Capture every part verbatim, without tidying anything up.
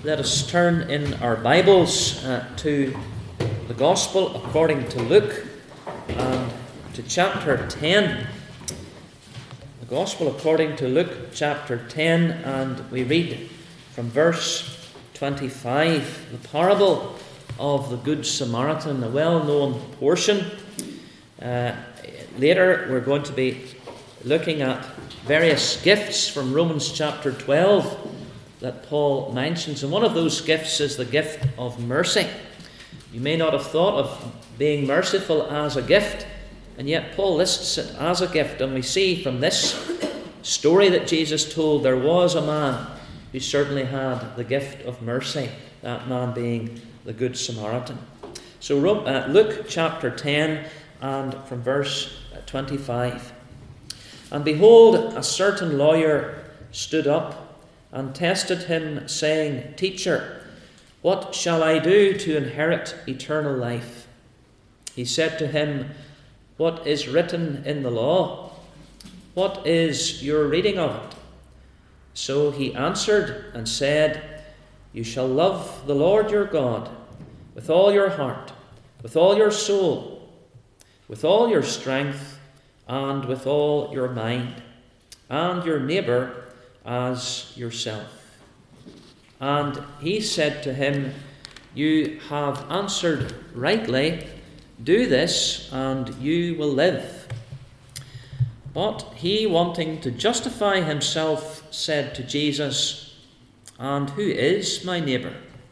let us turn in our Bibles uh, to the Gospel according to Luke and to chapter ten. The Gospel according to Luke chapter ten, and we read from verse twenty-five, the parable of the Good Samaritan, a well-known portion. Uh, later we're going to be looking at various gifts from Romans chapter twelve that Paul mentions, and one of those gifts is the gift of mercy. You may not have thought of being merciful as a gift, and yet Paul lists it as a gift. And we see from this story that Jesus told, there was a man who certainly had the gift of mercy, that man being the Good Samaritan. So uh, Luke chapter ten, and from verse twenty-five. And behold, a certain lawyer stood up and tested him, saying, Teacher, what shall I do to inherit eternal life? He said to him, What is written in the law? What is your reading of it? So he answered and said, You shall love the Lord your God with all your heart, with all your soul, with all your strength, and with all your mind, and your neighbour as yourself. And he said to him, You have answered rightly. Do this, and you will live. But he, wanting to justify himself, said to Jesus, And who is my neighbour?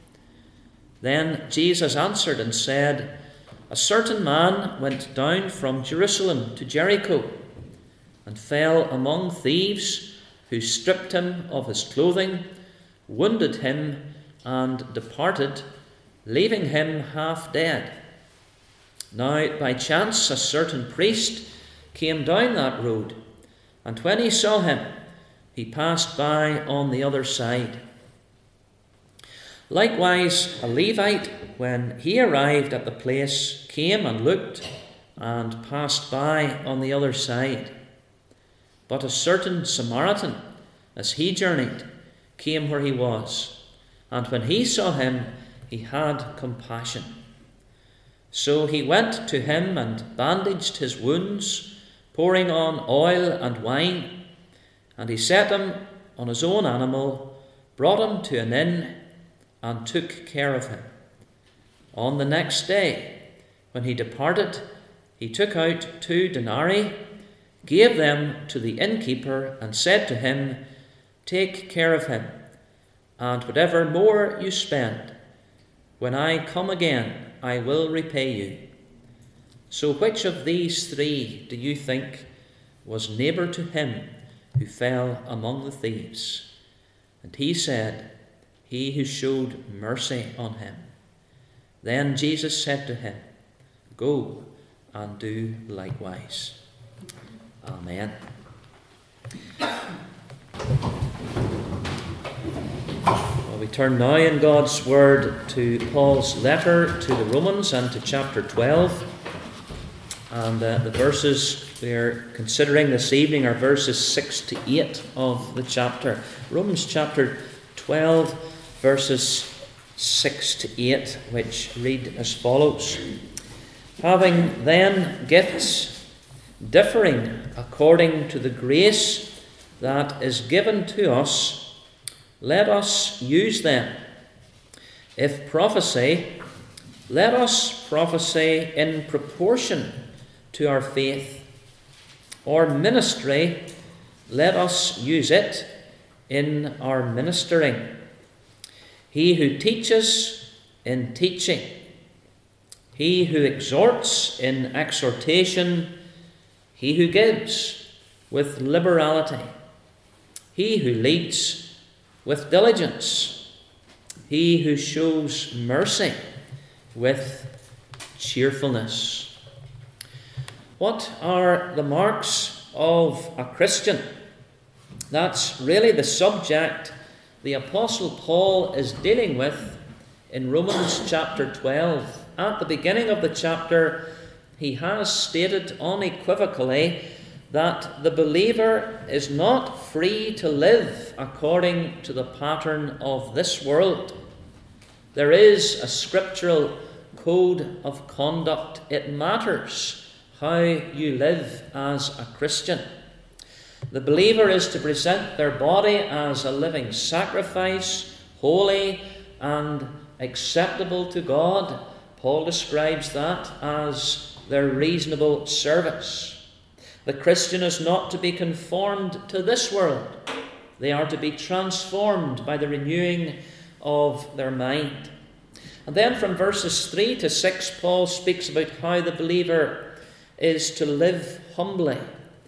Then Jesus answered and said, A certain man went down from Jerusalem to Jericho, and fell among thieves, who stripped him of his clothing, wounded him, and departed, leaving him half dead. Now by chance a certain priest came down that road, and when he saw him, he passed by on the other side. Likewise a Levite, when he arrived at the place, came and looked, and passed by on the other side. But a certain Samaritan, as he journeyed, came where he was, and when he saw him, he had compassion. So he went to him and bandaged his wounds, pouring on oil and wine, and he set him on his own animal, brought him to an inn, and took care of him. On the next day, when he departed, he took out two denarii, gave them to the innkeeper, and said to him, Take care of him, and whatever more you spend, when I come again, I will repay you. So which of these three do you think was neighbour to him who fell among the thieves? And he said, He who showed mercy on him. Then Jesus said to him, Go and do likewise. Amen. Well, we turn now in God's Word to Paul's letter to the Romans and to chapter twelve. And uh, the verses we are considering this evening are verses six to eight of the chapter. Romans chapter twelve, verses six to eight, which read as follows. Having then gifts differing according to the grace that is given to us, let us use them. If prophecy, let us prophesy in proportion to our faith. Or ministry, let us use it in our ministering. He who teaches, in teaching. He who exhorts, in exhortation. He who gives, with liberality. He who leads, with diligence. He who shows mercy, with cheerfulness. What are the marks of a Christian? That's really the subject the Apostle Paul is dealing with in Romans chapter twelve. At the beginning of the chapter, he has stated unequivocally that the believer is not free to live according to the pattern of this world, There is a scriptural code of conduct. It matters how you live as a Christian. The believer is to present their body as a living sacrifice, holy and acceptable to God. Paul describes that as their reasonable service. The Christian is not to be conformed to this world. They are to be transformed by the renewing of their mind. And then from verses three to six, Paul speaks about how the believer is to live humbly.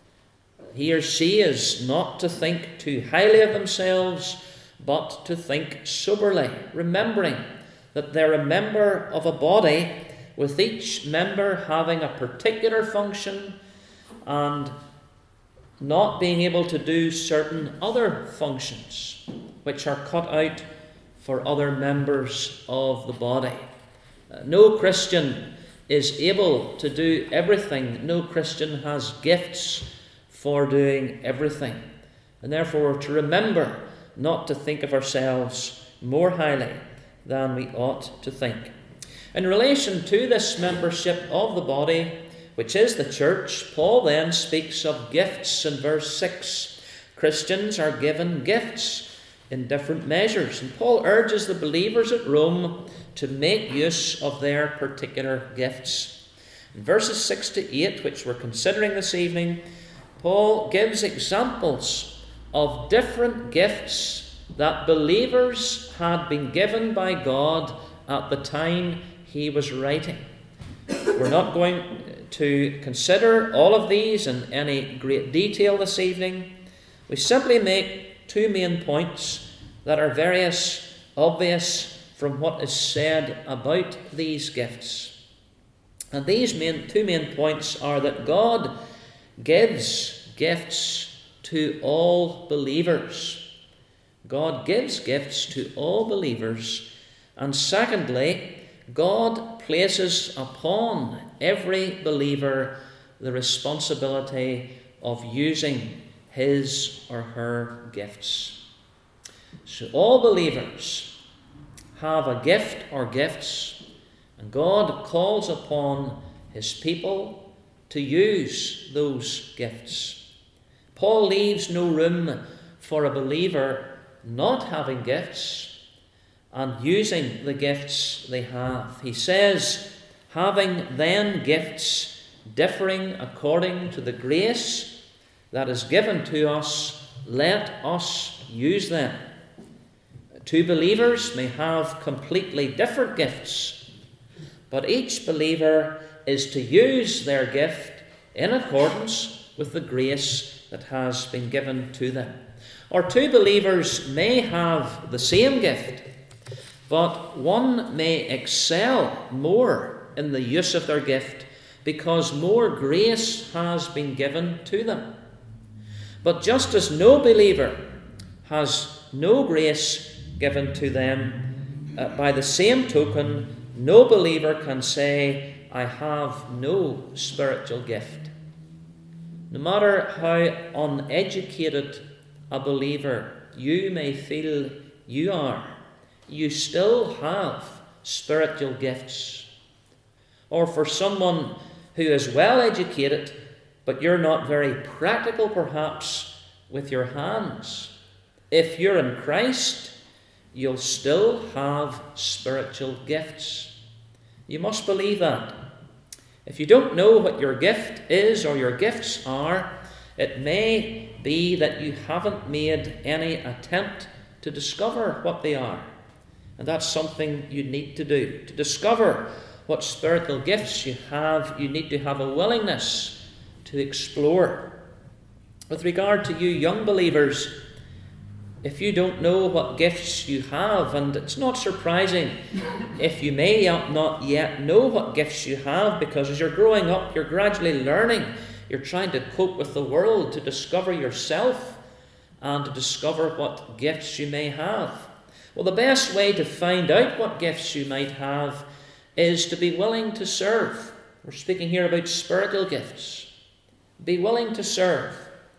He or she is not to think too highly of themselves, but to think soberly, remembering that they're a member of a body, with each member having a particular function and not being able to do certain other functions which are cut out for other members of the body. Uh, no Christian is able to do everything. No Christian has gifts for doing everything. And therefore we're to remember not to think of ourselves more highly than we ought to think. In relation to this membership of the body, which is the church, Paul then speaks of gifts in verse six. Christians are given gifts in different measures, and Paul urges the believers at Rome to make use of their particular gifts. In verses six to eight, which we're considering this evening, Paul gives examples of different gifts that believers had been given by God at the time he was writing. We're not going to consider all of these in any great detail this evening. We simply make two main points that are various, obvious from what is said about these gifts. And these main, two main points are that God gives gifts to all believers. God gives gifts to all believers. And secondly, God places upon every believer the responsibility of using his or her gifts. So all believers have a gift or gifts, and God calls upon his people to use those gifts. Paul leaves no room for a believer not having gifts and using the gifts they have. He says, having then gifts differing according to the grace that is given to us, let us use them. Two believers may have completely different gifts, but each believer is to use their gift in accordance with the grace that has been given to them. Or two believers may have the same gift, but one may excel more in the use of their gift because more grace has been given to them. But just as no believer has no grace given to them, uh, by the same token, no believer can say, I have no spiritual gift. No matter how uneducated a believer you may feel you are, you still have spiritual gifts. Or for someone who is well educated, but you're not very practical perhaps with your hands, if you're in Christ, you'll still have spiritual gifts. You must believe that. If you don't know what your gift is or your gifts are, it may be that you haven't made any attempt to discover what they are. And that's something you need to do. To discover what spiritual gifts you have, you need to have a willingness to explore. With regard to you young believers, if you don't know what gifts you have, and it's not surprising if you may not yet know what gifts you have, because as you're growing up, you're gradually learning. You're trying to cope with the world, to discover yourself, and to discover what gifts you may have. Well, the best way to find out what gifts you might have is to be willing to serve. We're speaking here about spiritual gifts. Be willing to serve.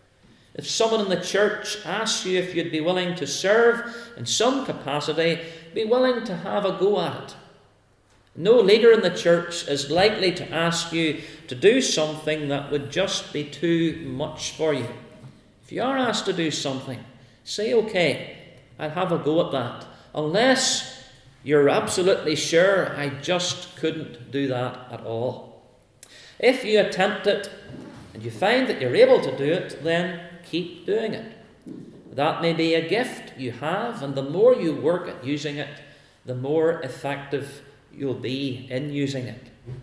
If someone in the church asks you if you'd be willing to serve in some capacity, be willing to have a go at it. No leader in the church is likely to ask you to do something that would just be too much for you. If you are asked to do something, say, okay, I'll have a go at that. Unless you're absolutely sure I just couldn't do that at all. If you attempt it and you find that you're able to do it, then keep doing it. That may be a gift you have, and the more you work at using it, the more effective you'll be in using it.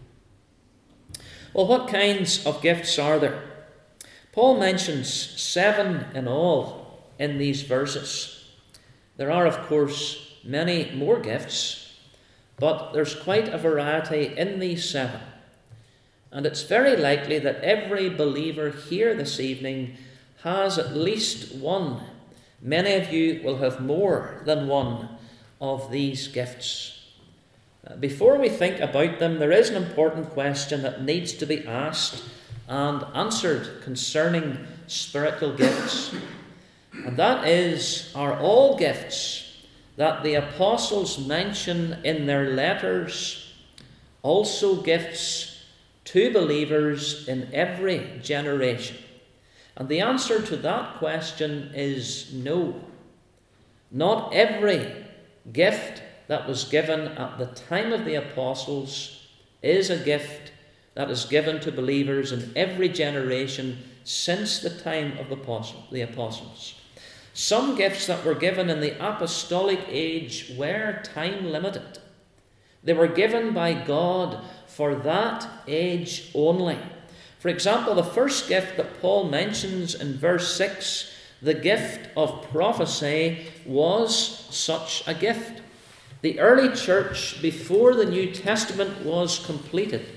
Well, what kinds of gifts are there? Paul mentions seven in all in these verses. There are, of course, many more gifts, but there's quite a variety in these seven. And it's very likely that every believer here this evening has at least one. Many of you will have more than one of these gifts. Before we think about them, there is an important question that needs to be asked and answered concerning spiritual gifts. And that is, are all gifts that the apostles mention in their letters also gifts to believers in every generation? And the answer to that question is no. Not every gift that was given at the time of the apostles is a gift that is given to believers in every generation since the time of the apostles. Some gifts that were given in the apostolic age were time limited. They were given by God for that age only. For example, the first gift that Paul mentions in verse six, the gift of prophecy, was such a gift. The early church, before the New Testament was completed,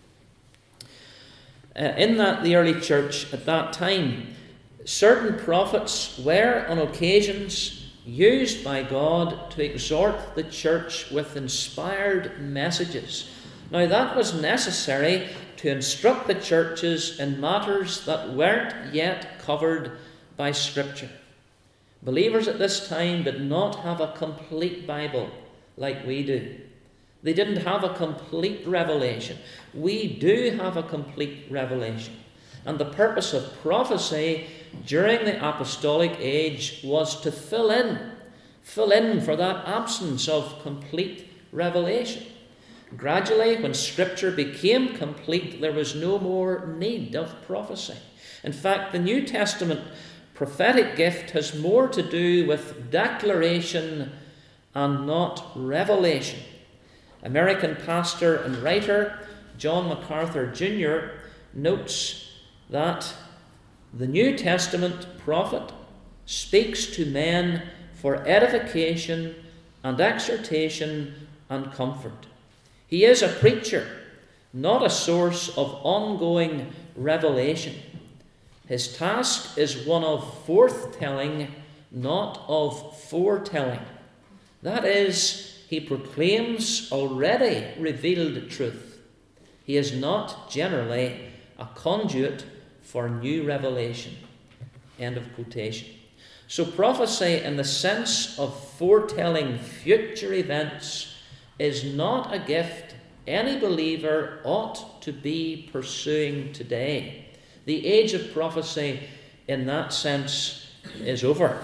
uh, in that the early church at that time, certain prophets were on occasions used by God to exhort the church with inspired messages. Now that was necessary to instruct the churches in matters that weren't yet covered by Scripture. Believers at this time did not have a complete Bible like we do. They didn't have a complete revelation. We do have a complete revelation. And the purpose of prophecy during the apostolic age was to fill in, fill in for that absence of complete revelation. Gradually, when Scripture became complete, there was no more need of prophecy. In fact, the New Testament prophetic gift has more to do with declaration and not revelation. American pastor and writer John MacArthur Junior notes that the New Testament prophet speaks to men for edification and exhortation and comfort. He is a preacher, not a source of ongoing revelation. His task is one of forthtelling, not of foretelling. That is, he proclaims already revealed truth. He is not generally a conduit for new revelation. End of quotation. So prophecy in the sense of foretelling future events is not a gift any believer ought to be pursuing today. The age of prophecy in that sense is over.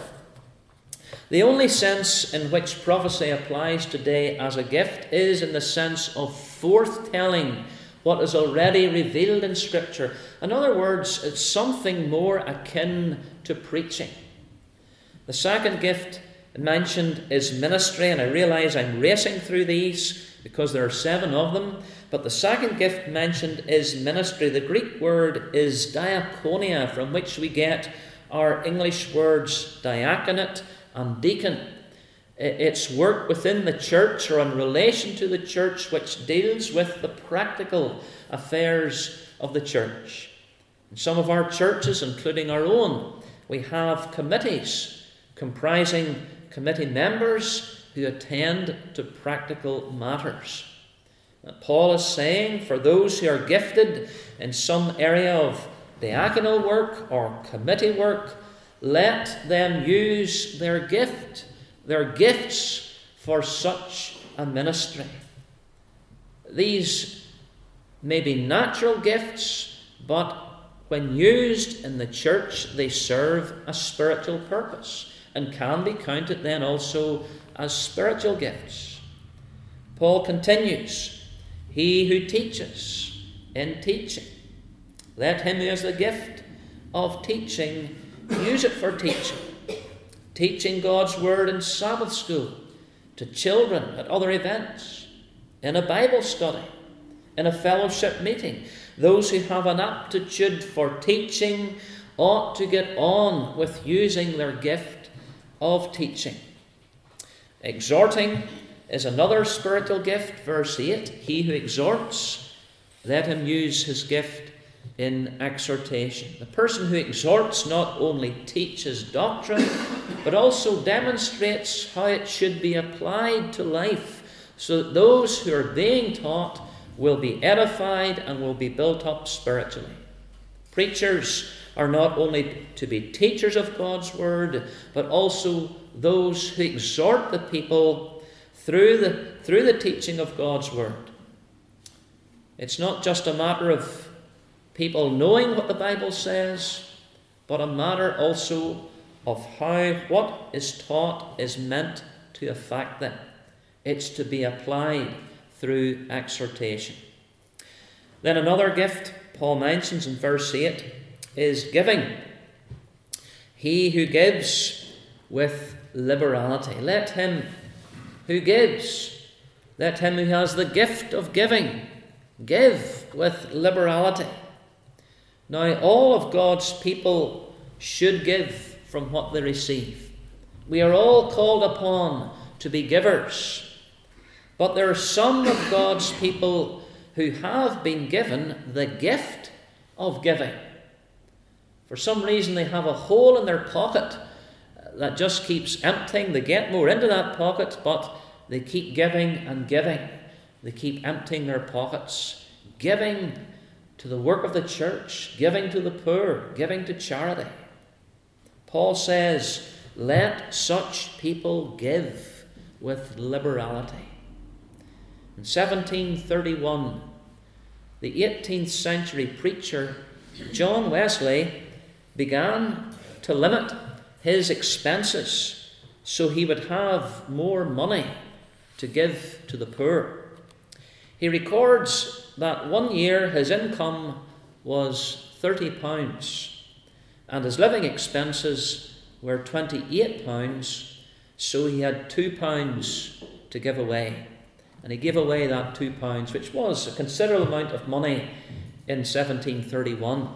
The only sense in which prophecy applies today as a gift is in the sense of forthtelling what is already revealed in Scripture. In other words, it's something more akin to preaching. The second gift mentioned is ministry, and I realize I'm racing through these because there are seven of them. But the second gift mentioned is ministry. The Greek word is diakonia, from which we get our English words diaconate and deacon. It's work within the church or in relation to the church which deals with the practical affairs of the church. In some of our churches, including our own, we have committees comprising committee members who attend to practical matters. Paul is saying, for those who are gifted in some area of diaconal work or committee work, let them use their gift, their gifts for such a ministry. These may be natural gifts, but when used in the church, they serve a spiritual purpose and can be counted then also as spiritual gifts. Paul continues, he who teaches in teaching, let him who has the gift of teaching use it for teaching. Teaching God's word in Sabbath school, to children at other events, in a Bible study, in a fellowship meeting. Those who have an aptitude for teaching ought to get on with using their gift of teaching. Exhorting is another spiritual gift. Verse eight, he who exhorts, let him use his gift in exhortation. The person who exhorts not only teaches doctrine, but also demonstrates how it should be applied to life, so that those who are being taught will be edified and will be built up spiritually. Preachers are not only to be teachers of God's word, but also those who exhort the people through the, through the teaching of God's word. It's not just a matter of people knowing what the Bible says, but a matter also of how what is taught is meant to affect them. It's to be applied through exhortation. Then another gift Paul mentions in verse eight is giving. He who gives with liberality. Let him who gives, let him who has the gift of giving, give with liberality. Now, all of God's people should give from what they receive. We are all called upon to be givers. But there are some of God's people who have been given the gift of giving. For some reason, they have a hole in their pocket that just keeps emptying. They get more into that pocket, but they keep giving and giving. They keep emptying their pockets, giving to the work of the church, giving to the poor, giving to charity. Paul says, let such people give with liberality. In seventeen thirty-one, the eighteenth century preacher John Wesley began to limit his expenses so he would have more money to give to the poor. He records that one year his income was thirty pounds and his living expenses were twenty-eight pounds, so he had two pounds to give away. And he gave away that two pounds, which was a considerable amount of money in seventeen thirty-one.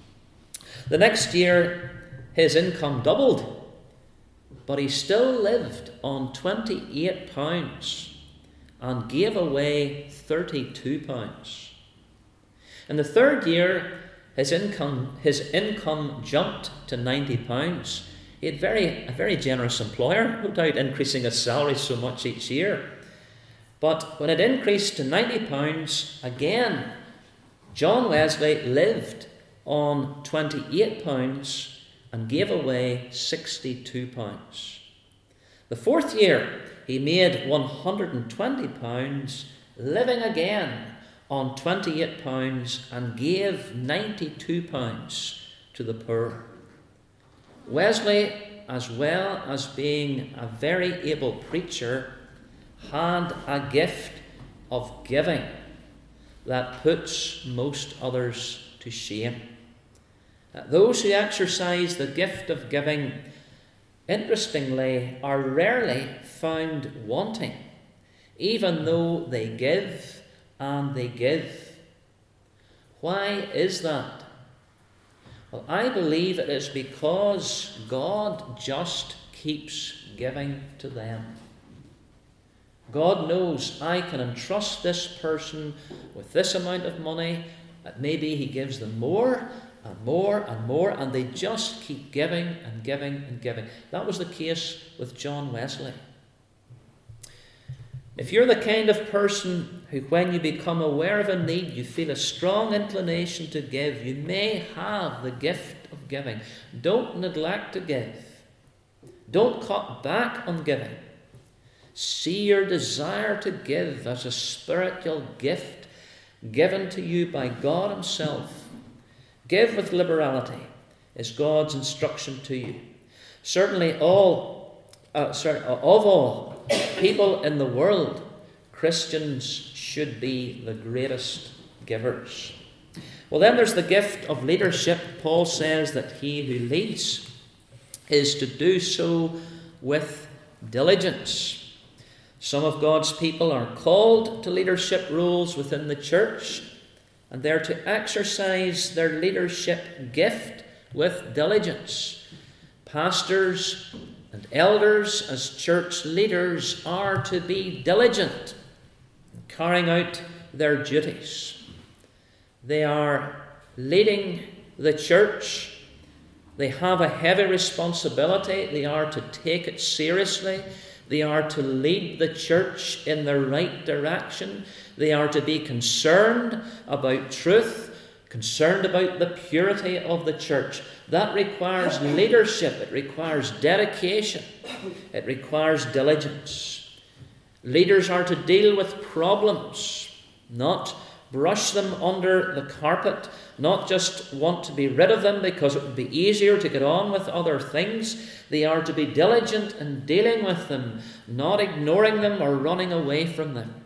The next year, his income doubled, but he still lived on twenty-eight pounds and gave away thirty-two pounds. In the third year, his income his income jumped to ninety pounds. He had very a very generous employer, no doubt, increasing his salary so much each year. But when it increased to ninety pounds, again, John Wesley lived on twenty-eight pounds and gave away sixty-two pounds. The fourth year, he made one hundred twenty pounds, living again on twenty-eight pounds, and gave ninety-two pounds to the poor. Wesley, as well as being a very able preacher, had a gift of giving that puts most others to shame. Those who exercise the gift of giving, interestingly, are rarely found wanting, even though they give and they give. Why is that? Well, I believe it is because God just keeps giving to them. God knows I can entrust this person with this amount of money, that maybe he gives them more and more and more, and they just keep giving and giving and giving. That was the case with John Wesley. If you're the kind of person who, when you become aware of a need, you feel a strong inclination to give, you may have the gift of giving. Don't neglect to give. Don't cut back on giving. See your desire to give as a spiritual gift given to you by God himself. Give with liberality is God's instruction to you. Certainly all, uh, sorry, of all people in the world, Christians should be the greatest givers. Well, then there's the gift of leadership. Paul says that he who leads is to do so with diligence. Some of God's people are called to leadership roles within the church, and they're to exercise their leadership gift with diligence. Pastors and elders as church leaders are to be diligent in carrying out their duties. They are leading the church. They have a heavy responsibility. They are to take it seriously. They are to lead the church in the right direction. They are to be concerned about truth, concerned about the purity of the church. That requires leadership. It requires dedication. It requires diligence. Leaders are to deal with problems, not brush them under the carpet, not just want to be rid of them because it would be easier to get on with other things. They are to be diligent in dealing with them, not ignoring them or running away from them.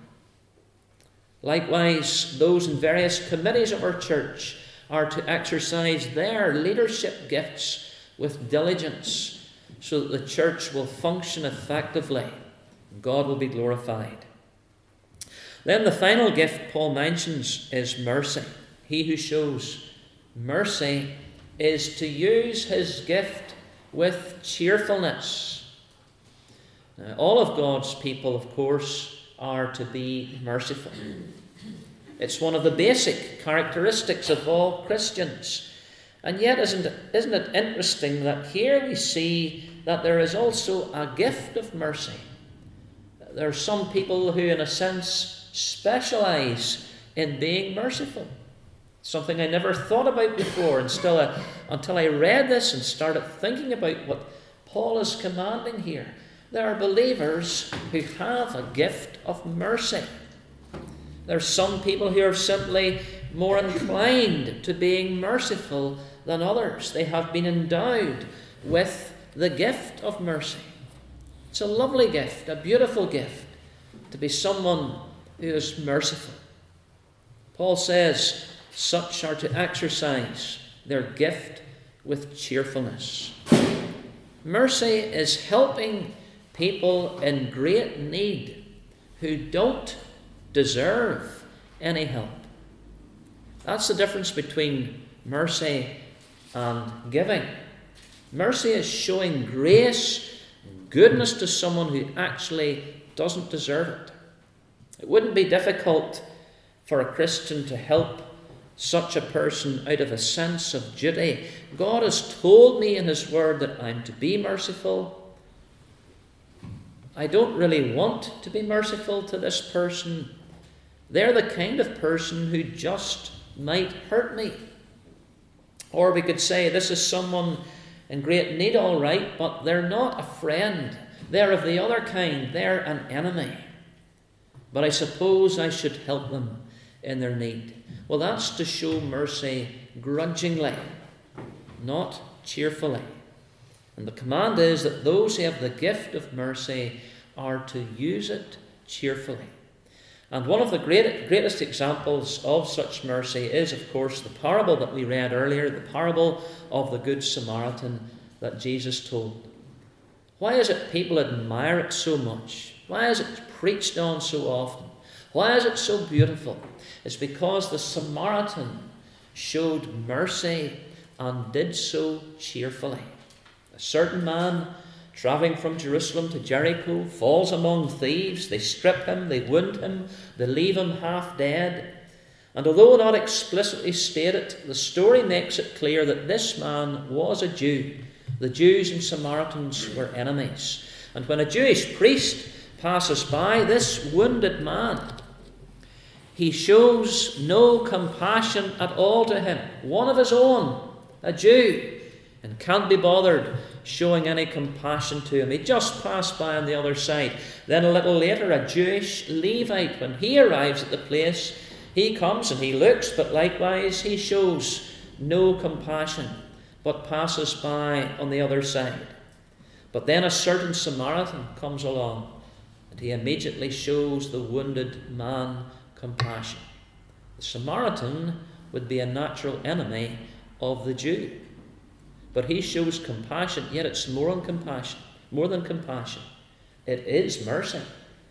Likewise, those in various committees of our church are to exercise their leadership gifts with diligence so that the church will function effectively and God will be glorified. Then the final gift Paul mentions is mercy. He who shows mercy is to use his gift with cheerfulness. Now, all of God's people, of course, are to be merciful. It's one of the basic characteristics of all Christians. And yet, isn't it, isn't it interesting that here we see that there is also a gift of mercy? There are some people who, in a sense, specialize in being merciful. Something I never thought about before until I, until I read this and started thinking about what Paul is commanding here. There are believers who have a gift of mercy. There are some people who are simply more inclined to being merciful than others. They have been endowed with the gift of mercy. It's a lovely gift, a beautiful gift, to be someone who is merciful. Paul says such are to exercise their gift with cheerfulness. Mercy is helping people in great need who don't deserve any help. That's the difference between mercy and giving. Mercy is showing grace and goodness to someone who actually doesn't deserve it. It wouldn't be difficult for a Christian to help such a person out of a sense of duty. God has told me in his word that I'm to be merciful. I don't really want to be merciful to this person. They're the kind of person who just might hurt me. Or we could say this is someone in great need, all right, but they're not a friend. They're of the other kind. They're an enemy. But I suppose I should help them in their need. Well, that's to show mercy grudgingly, not cheerfully. And the command is that those who have the gift of mercy are to use it cheerfully. And one of the great, greatest examples of such mercy is, of course, the parable that we read earlier, the parable of the Good Samaritan that Jesus told. Why is it people admire it so much? Why is it preached on so often? Why is it so beautiful? It's because the Samaritan showed mercy and did so cheerfully. A certain man travelling from Jerusalem to Jericho falls among thieves. They strip him, they wound him, they leave him half dead. And although not explicitly stated, the story makes it clear that this man was a Jew. The Jews and Samaritans were enemies. And when a Jewish priest passes by this wounded man, he shows no compassion at all to him. One of his own, a Jew, and can't be bothered showing any compassion to him. He just passed by on the other side. Then a little later, a Jewish Levite, when he arrives at the place, he comes and he looks, but likewise he shows no compassion, but passes by on the other side. But then a certain Samaritan comes along, and he immediately shows the wounded man compassion. The Samaritan would be a natural enemy of the Jew. But he shows compassion, yet it's more than compassion, more than compassion. It is mercy.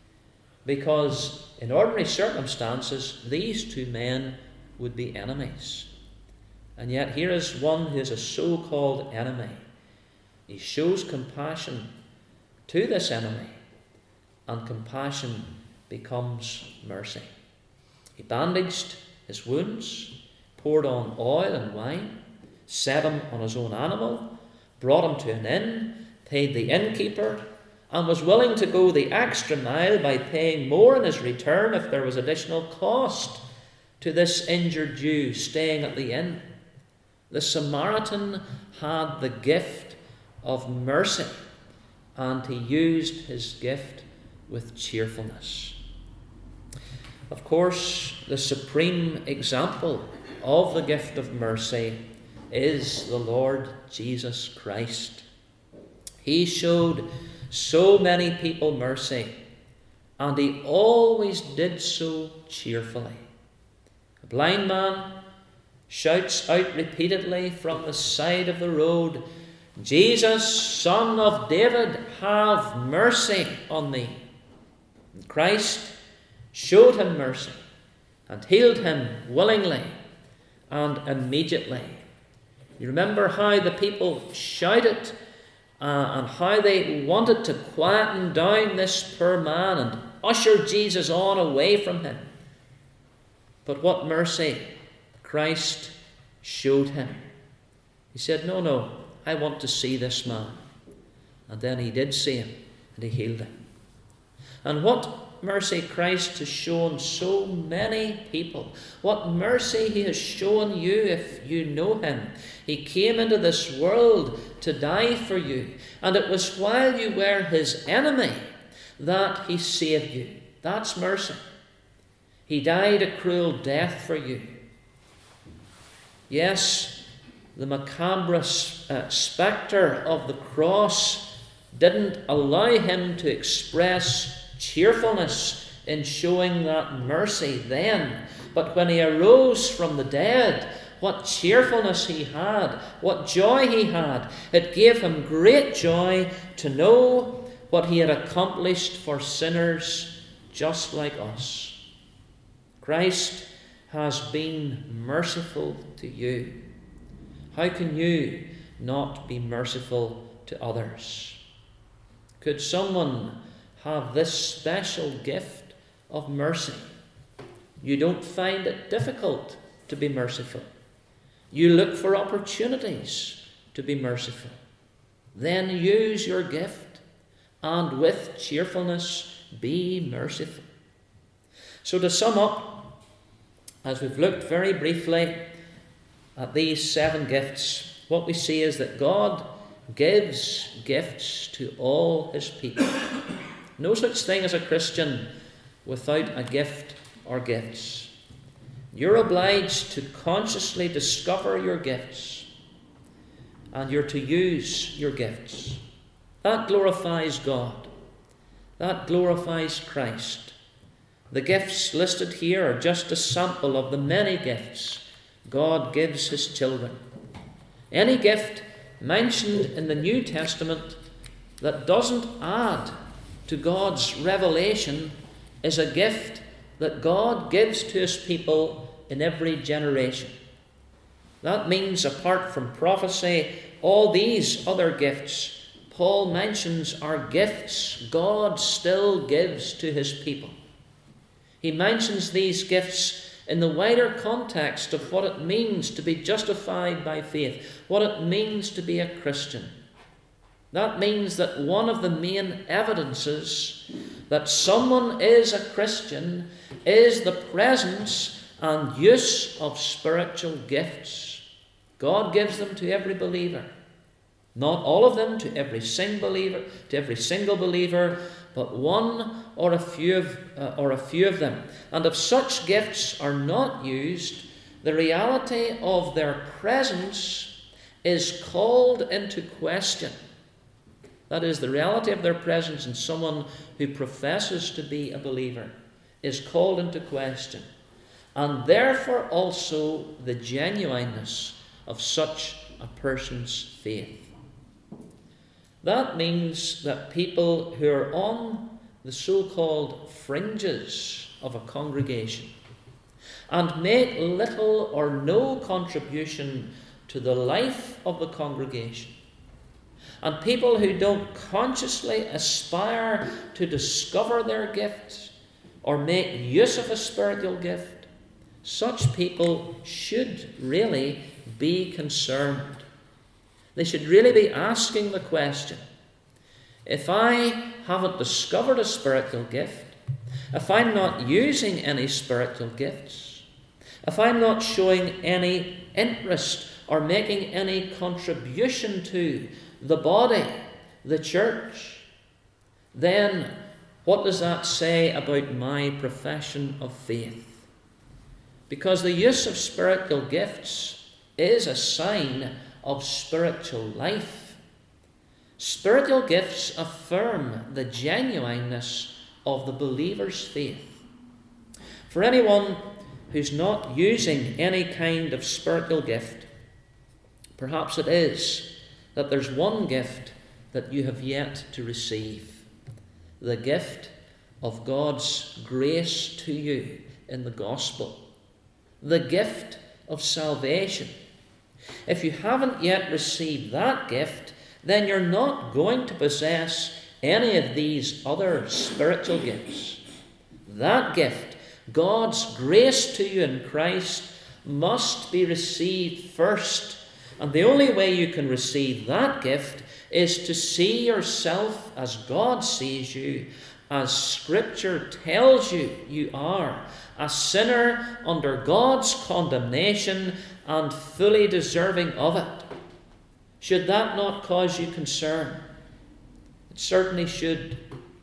Because in ordinary circumstances, these two men would be enemies. And yet here is one who is a so-called enemy. He shows compassion to this enemy, and compassion becomes mercy. He bandaged his wounds, poured on oil and wine, set him on his own animal, brought him to an inn, paid the innkeeper, and was willing to go the extra mile by paying more in his return if there was additional cost to this injured Jew staying at the inn. The Samaritan had the gift of mercy, and he used his gift with cheerfulness. Of course, the supreme example of the gift of mercy is the Lord Jesus Christ. He showed so many people mercy, and he always did so cheerfully. A blind man shouts out repeatedly from the side of the road, "Jesus, Son of David, have mercy on me." And Christ showed him mercy and healed him willingly and immediately. You remember how the people shouted uh, and how they wanted to quieten down this poor man and usher Jesus on away from him. But what mercy Christ showed him. He said, "No, no, I want to see this man." And then he did see him, and he healed him. And what mercy Christ has shown so many people. What mercy he has shown you if you know him. He came into this world to die for you. And it was while you were his enemy that he saved you. That's mercy. He died a cruel death for you. Yes, the macabre uh, spectre of the cross didn't allow him to express cheerfulness in showing that mercy then. But when he arose from the dead, what cheerfulness he had, what joy he had. It gave him great joy to know what he had accomplished for sinners just like us. Christ has been merciful to you. How can you not be merciful to others? Could someone have this special gift of mercy? You don't find it difficult to be merciful. You look for opportunities to be merciful. Then use your gift and with cheerfulness be merciful. So to sum up, as we've looked very briefly at these seven gifts, what we see is that God gives gifts to all his people. No such thing as a Christian without a gift or gifts. You're obliged to consciously discover your gifts, and you're to use your gifts. That glorifies God. That glorifies Christ. The gifts listed here are just a sample of the many gifts God gives his children. Any gift mentioned in the New Testament that doesn't add to God's revelation is a gift that God gives to his people in every generation. That means, apart from prophecy, all these other gifts Paul mentions are gifts God still gives to his people. He mentions these gifts in the wider context of what it means to be justified by faith, what it means to be a Christian. That means that one of the main evidences that someone is a Christian is the presence and use of spiritual gifts. God gives them to every believer. Not all of them to every single believer, to every single believer, but one or a few of, uh, or a few of them. And if such gifts are not used, the reality of their presence is called into question. That is, the reality of their presence in someone who professes to be a believer is called into question, and therefore also the genuineness of such a person's faith. That means that people who are on the so-called fringes of a congregation and make little or no contribution to the life of the congregation, and people who don't consciously aspire to discover their gifts or make use of a spiritual gift, such people should really be concerned. They should really be asking the question, if I haven't discovered a spiritual gift, if I'm not using any spiritual gifts, if I'm not showing any interest or making any contribution to the body, the church, then what does that say about my profession of faith? Because the use of spiritual gifts is a sign of spiritual life. Spiritual gifts affirm the genuineness of the believer's faith. For anyone who's not using any kind of spiritual gift, perhaps it is that there's one gift that you have yet to receive: the gift of God's grace to you in the gospel, the gift of salvation. If you haven't yet received that gift, then you're not going to possess any of these other spiritual gifts. That gift, God's grace to you in Christ, must be received first. And the only way you can receive that gift is to see yourself as God sees you, as Scripture tells you you are, a sinner under God's condemnation and fully deserving of it. Should that not cause you concern? It certainly should.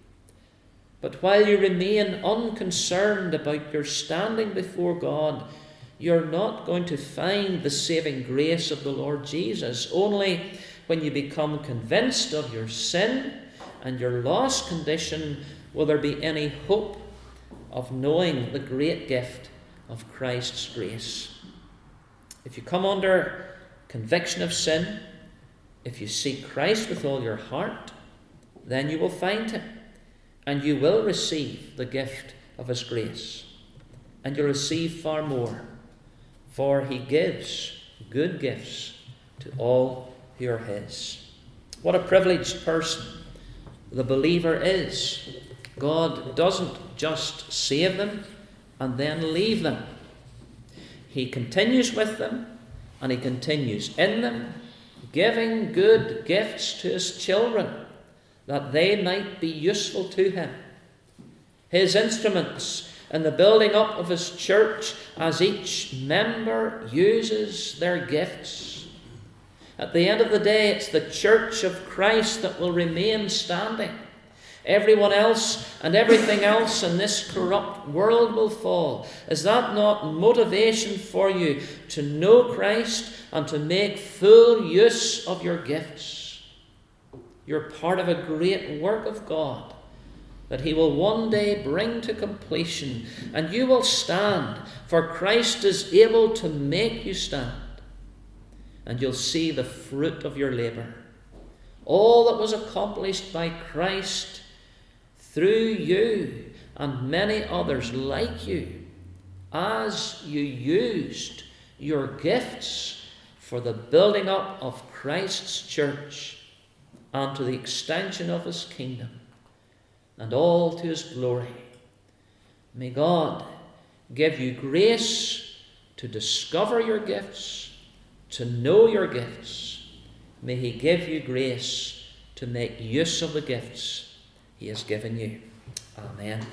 But while you remain unconcerned about your standing before God, you're not going to find the saving grace of the Lord Jesus. Only when you become convinced of your sin and your lost condition will there be any hope of knowing the great gift of Christ's grace. If you come under conviction of sin, if you seek Christ with all your heart, then you will find him, and you will receive the gift of his grace, and you'll receive far more, for he gives good gifts to all who are his. What a privileged person the believer is. God doesn't just save them and then leave them. He continues with them, and he continues in them, giving good gifts to his children, that they might be useful to him. His instruments in the building up of his church, as each member uses their gifts. At the end of the day, it's the church of Christ that will remain standing. Everyone else and everything else in this corrupt world will fall. Is that not motivation for you to know Christ and to make full use of your gifts? You're part of a great work of God that he will one day bring to completion, and you will stand, for Christ is able to make you stand, and you'll see the fruit of your labour. All that was accomplished by Christ through you and many others like you, as you used your gifts for the building up of Christ's church and to the extension of his kingdom, and all to his glory. May God give you grace to discover your gifts, to know your gifts. May he give you grace to make use of the gifts he has given you. Amen.